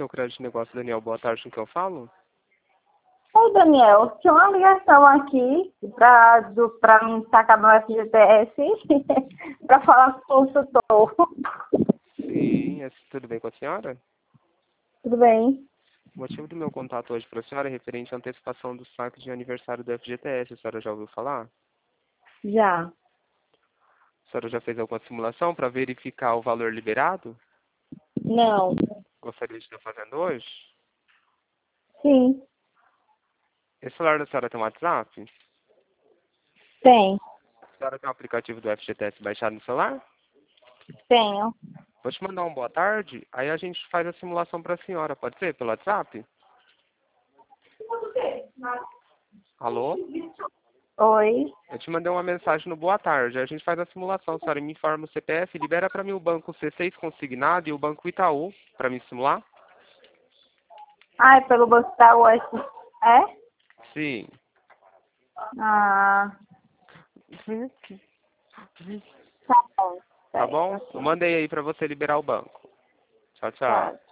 seu crédito de negócio, Daniel. Boa tarde, com quem eu falo? Oi, Daniel. Tinha uma ligação aqui para mim sacar meu FGTS para falar com o consultor. Sim, tudo bem com a senhora? Tudo bem? O motivo do meu contato hoje para a senhora é referente à antecipação do saque de aniversário do FGTS. A senhora já ouviu falar? Já. A senhora já fez alguma simulação para verificar o valor liberado? Não. Gostaria de estar fazendo hoje? Sim. Esse celular da senhora tem um WhatsApp? Tem. A senhora tem o aplicativo do FGTS baixado no celular? Tenho. Vou te mandar um boa tarde, aí a gente faz a simulação para a senhora, pode ser? Pelo WhatsApp? Alô? Oi. Eu te mandei uma mensagem no boa tarde, aí a gente faz a simulação. A senhora me informa o CPF, libera para mim o banco C6 consignado e o banco Itaú para me simular? Ah, é pelo Banco da Oeste. É? Sim. Ah, tá bom. Tá bom? Certo, Eu ok. mandei aí para você liberar o banco. Tchau, tchau. Tá.